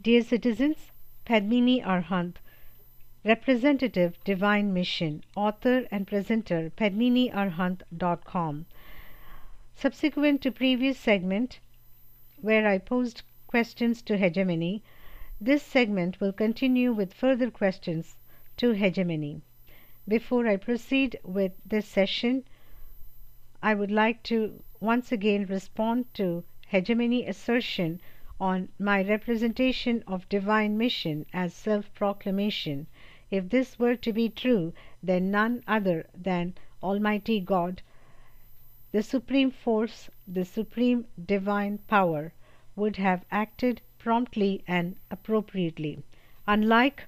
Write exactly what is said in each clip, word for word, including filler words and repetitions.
Dear citizens, Padmini Arhant, Representative Divine Mission, author and presenter padmini arhant dot com. Subsequent to previous segment where I posed questions to Hegemony, this segment will continue with further questions to Hegemony. Before I proceed with this session, I would like to once again respond to Hegemony assertion on my representation of divine mission as self-proclamation. If this were to be true, then none other than Almighty God, the supreme force, the supreme divine power, would have acted promptly and appropriately. Unlike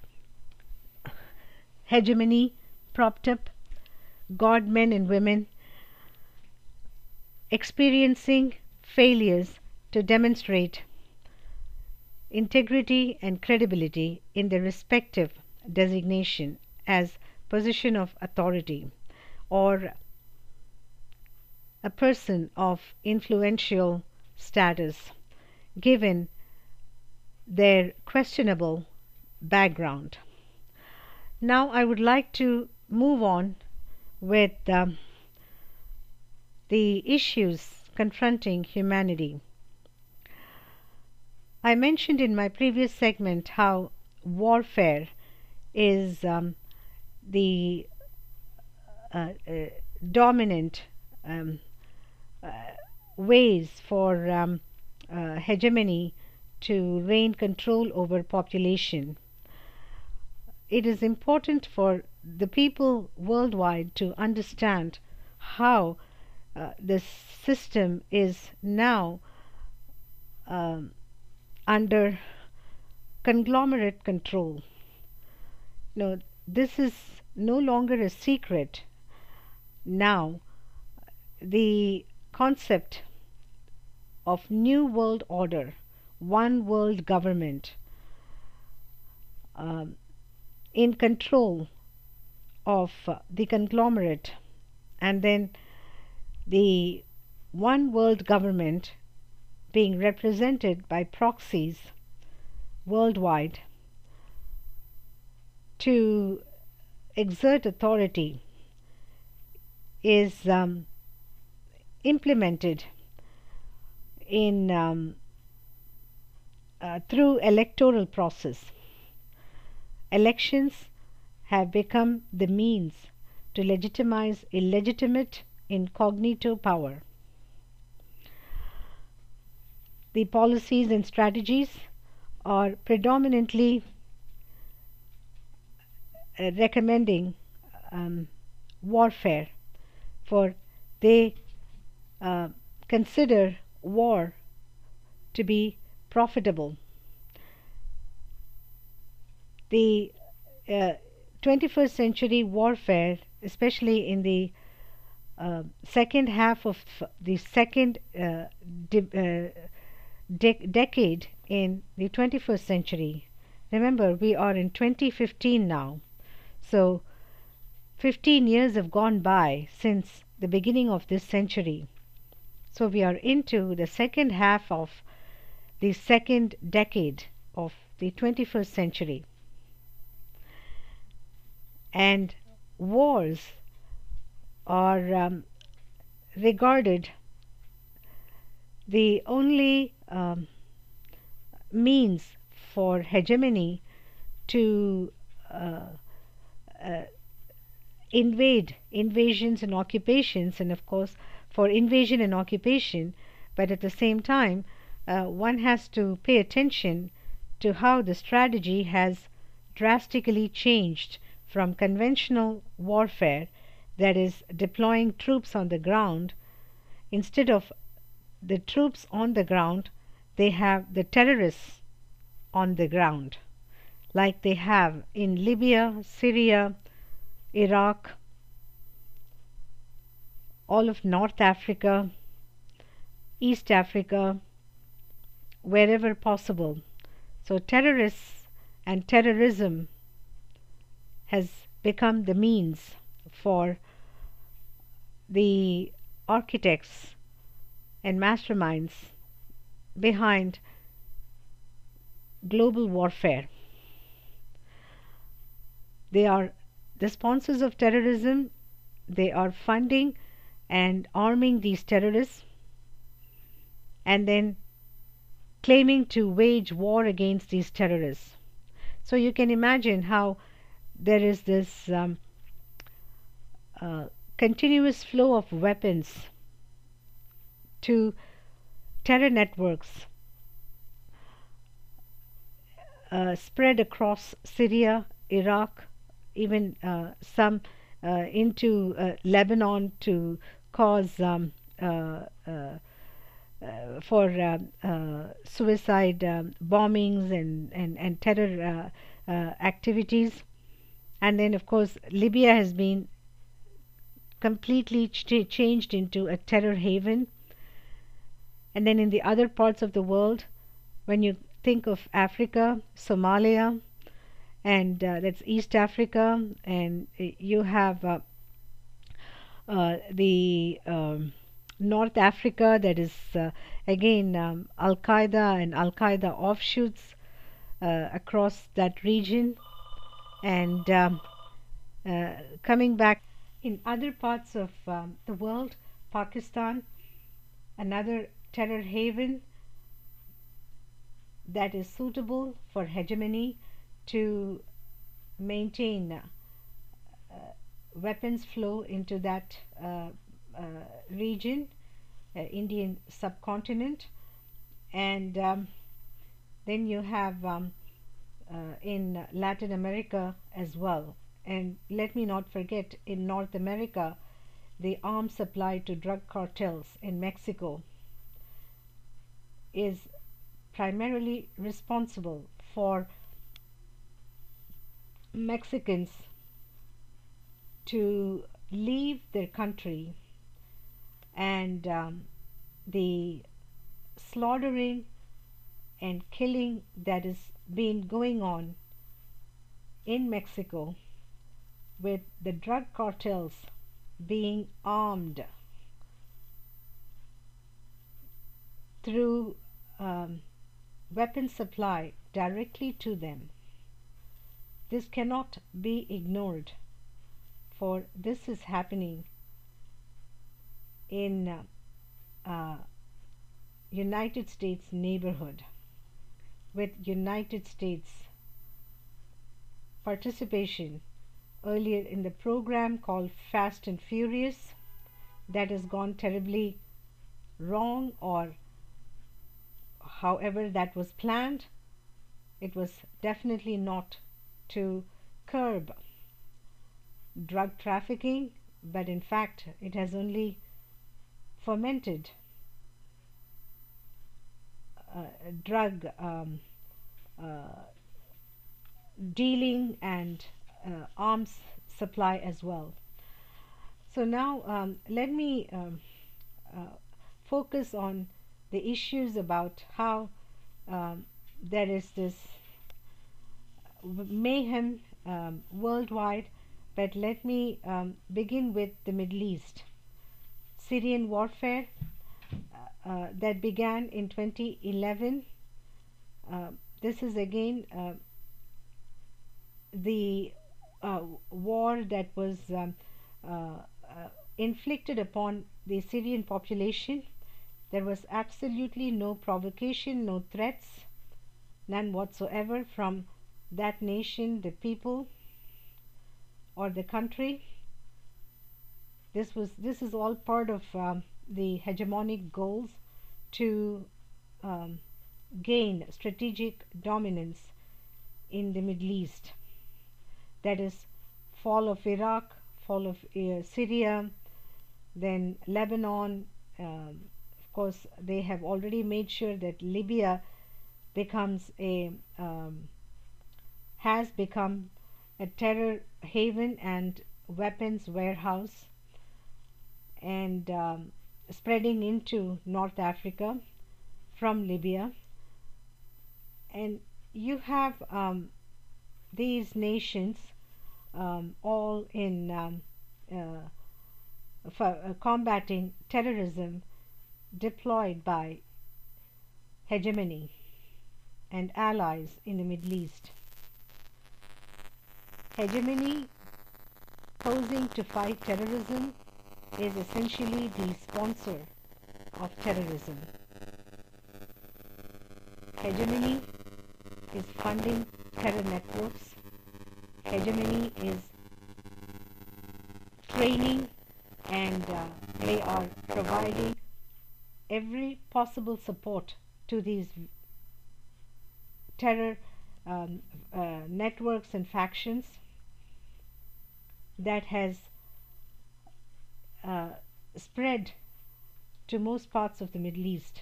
Hegemony propped up God men and women experiencing failures to demonstrate integrity and credibility in their respective designation as position of authority or a person of influential status given their questionable background. Now I would like to move on with um, the issues confronting humanity. I mentioned in my previous segment how warfare is um, the uh, uh, dominant um, uh, ways for um, uh, hegemony to reign control over population. It is important for the people worldwide to understand how uh, this system is now um, under conglomerate control. No, this is no longer a secret. Now, the concept of new world order, one world government, um, in control of uh, the conglomerate, and then the one world government being represented by proxies worldwide to exert authority is um, implemented in um, uh, through electoral process. Elections have become the means to legitimize illegitimate incognito power. The policies and strategies are predominantly uh, recommending um, warfare, for they uh, consider war to be profitable. The uh, twenty-first century warfare, especially in the uh, second half of the second uh, de- uh, de- decade in the twenty-first century. Remember, we are in twenty fifteen now. So, fifteen years have gone by since the beginning of this century. So, we are into the second half of the second decade of the twenty-first century. And wars are um, regarded the only um, means for hegemony to uh, uh, invade invasions and occupations, and of course for invasion and occupation, but at the same time uh, one has to pay attention to how the strategy has drastically changed from conventional warfare, that is deploying troops on the ground. Instead of the troops on the ground, they have the terrorists on the ground, like they have in Libya, Syria, Iraq, all of North Africa, East Africa, wherever possible. So terrorists and terrorism has become the means for the architects and masterminds behind global warfare. They are the sponsors of terrorism. They are funding and arming these terrorists and then claiming to wage war against these terrorists. So you can imagine how there is this um, uh, continuous flow of weapons to terror networks uh, spread across Syria, Iraq, even uh, some uh, into uh, Lebanon to cause um, uh, uh, uh, for uh, uh, suicide um, bombings and, and, and terror uh, uh, activities. And then, of course, Libya has been completely ch- changed into a terror haven. And then in the other parts of the world, when you think of Africa, Somalia, and uh, that's East Africa, and you have uh, uh, the um, North Africa, that is uh, again um, Al Qaeda and Al Qaeda offshoots uh, across that region, and um, uh, coming back in other parts of um, the world, Pakistan, another terror haven that is suitable for hegemony to maintain uh, uh, weapons flow into that uh, uh, region, uh, Indian subcontinent. And um, then you have um, uh, in Latin America as well. And let me not forget, in North America, the arms supply to drug cartels in Mexico is primarily responsible for Mexicans to leave their country, and um, the slaughtering and killing that has been going on in Mexico, with the drug cartels being armed through um, weapon supply directly to them. This cannot be ignored, for this is happening in uh, uh, United States neighborhood, with United States participation earlier in the program called Fast and Furious, that has gone terribly wrong, or however that was planned. It was definitely not to curb drug trafficking, but in fact it has only fomented uh, drug um, uh, dealing and uh, arms supply as well. So now um, let me um, uh, focus on the issues about how um, there is this mayhem um, worldwide, but let me um, begin with the Middle East. Syrian warfare uh, uh, that began in twenty eleven. Uh, this is again uh, the uh, war that was um, uh, uh, inflicted upon the Syrian population. There was absolutely no provocation, no threats, none whatsoever from that nation, the people, or the country. This was this is all part of um, the hegemonic goals to um, gain strategic dominance in the Middle East. That is, fall of Iraq, fall of uh, Syria, then Lebanon. Um, of course, they have already made sure that Libya becomes a um, has become a terror haven and weapons warehouse, and um, spreading into North Africa from Libya. And you have um, these nations um, all in um, uh, for, uh, combating terrorism deployed by hegemony. and allies in the Middle East. Hegemony, posing to fight terrorism, is essentially the sponsor of terrorism. Hegemony is funding terror networks. Hegemony is training, and uh, they are providing every possible support to these terror um, uh, networks and factions that has uh, spread to most parts of the Middle East.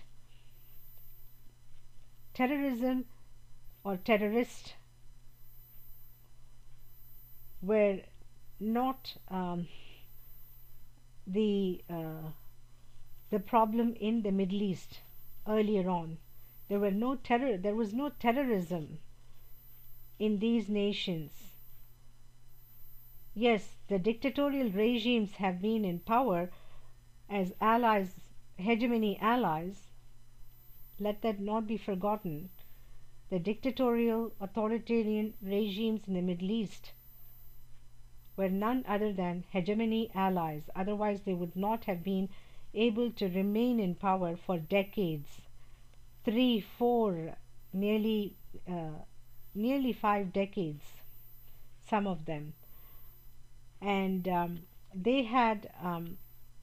Terrorism or terrorists were not um, the uh, the problem in the Middle East earlier on. There were no terror. There was no terrorism in these nations. Yes, the dictatorial regimes have been in power as allies, hegemony allies. Let that not be forgotten. The dictatorial authoritarian regimes in the Middle East were none other than hegemony allies. Otherwise, they would not have been able to remain in power for decades, three, four, nearly, uh, nearly five decades, some of them. And um, they had um,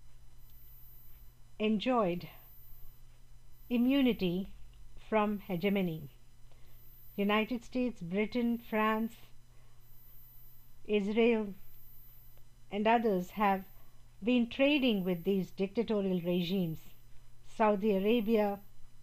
enjoyed immunity from hegemony. United States, Britain, France, Israel, and others have been trading with these dictatorial regimes. Saudi Arabia,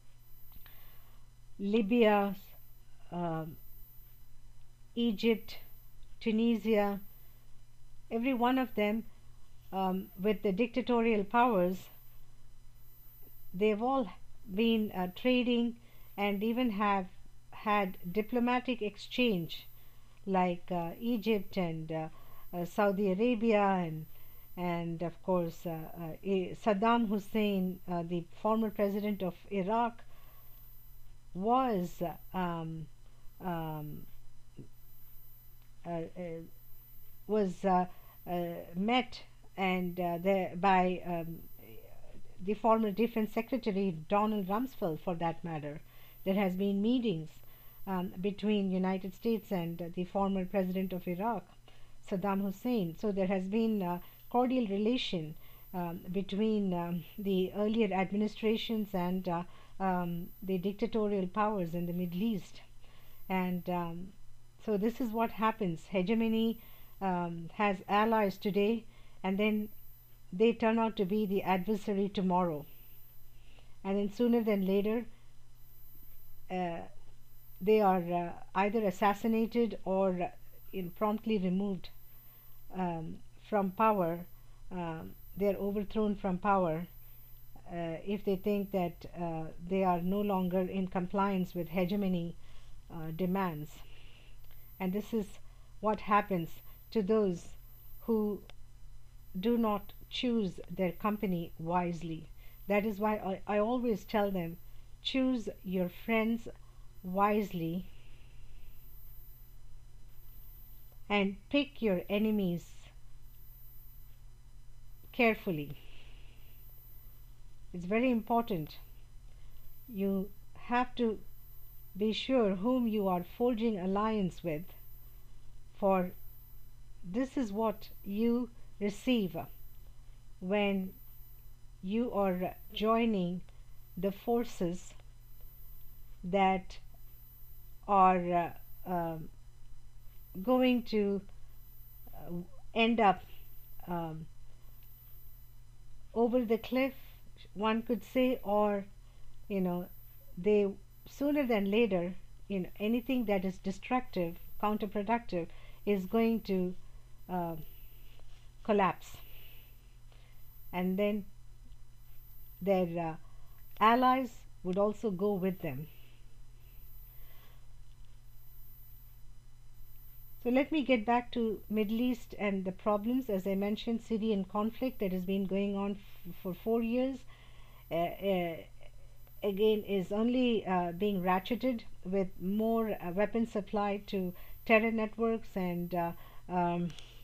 Libya, uh, Egypt, Tunisia, every one of them um, with the dictatorial powers, they've all been uh, trading and even have had diplomatic exchange, like uh, Egypt and uh, uh, Saudi Arabia and and of course uh, uh, Saddam Hussein, uh, the former president of Iraq, was um, um, uh, uh, was uh, uh, met and uh, the, by um, the former Defense Secretary Donald Rumsfeld, for that matter. There has been meetings um, between United States and uh, the former president of Iraq, Saddam Hussein. So there has been uh, cordial relation um, between um, the earlier administrations and uh, um, the dictatorial powers in the Middle East. And um, so this is what happens. Hegemony um, has allies today, and then they turn out to be the adversary tomorrow. And then sooner than later, uh, they are uh, either assassinated or uh, in promptly removed um, from power. Um, they are overthrown from power uh, if they think that uh, they are no longer in compliance with hegemony uh, demands. And this is what happens to those who do not choose their company wisely. That is why I, I always tell them, choose your friends wisely and pick your enemies carefully. It's very important. You have to be sure whom you are forging alliance with, for this is what you receive when you are joining the forces that are uh, um, going to uh, end up um, over the cliff, one could say, or you know, they sooner than later, you know, anything that is destructive, counterproductive, is going to uh, collapse, and then their uh, allies would also go with them. So let me get back to Middle East and the problems. As I mentioned, Syrian conflict that has been going on f for four years. Uh, uh, again is only uh, being ratcheted with more uh, weapons supplied to terror networks and uh, um,